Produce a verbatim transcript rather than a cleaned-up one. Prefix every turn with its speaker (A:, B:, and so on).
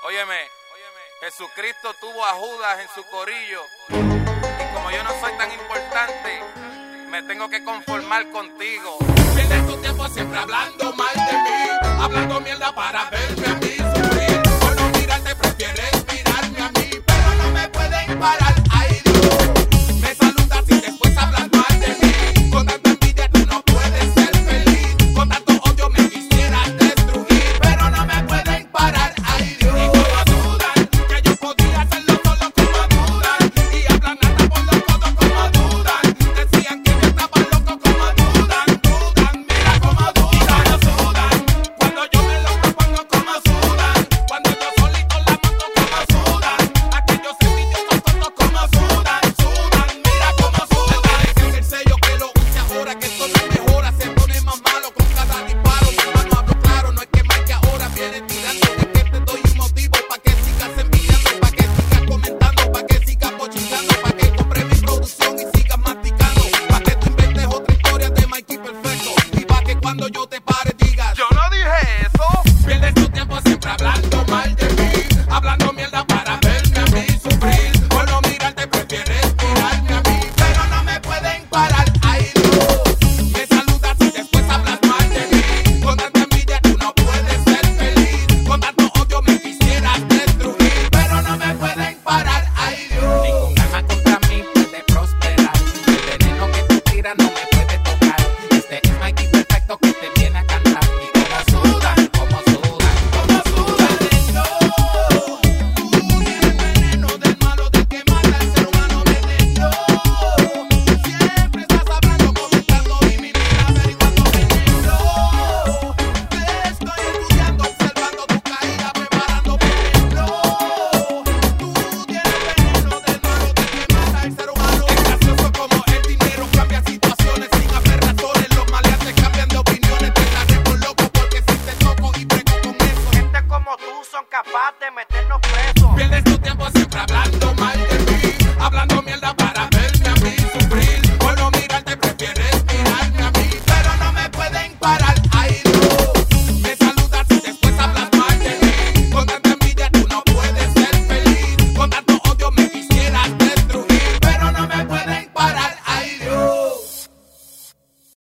A: Óyeme, Jesucristo tuvo a Judas en su corillo. Y como yo no soy tan importante, me tengo que conformar contigo.
B: Pierdes tu tiempo siempre hablando mal de mí, hablando mierda para verme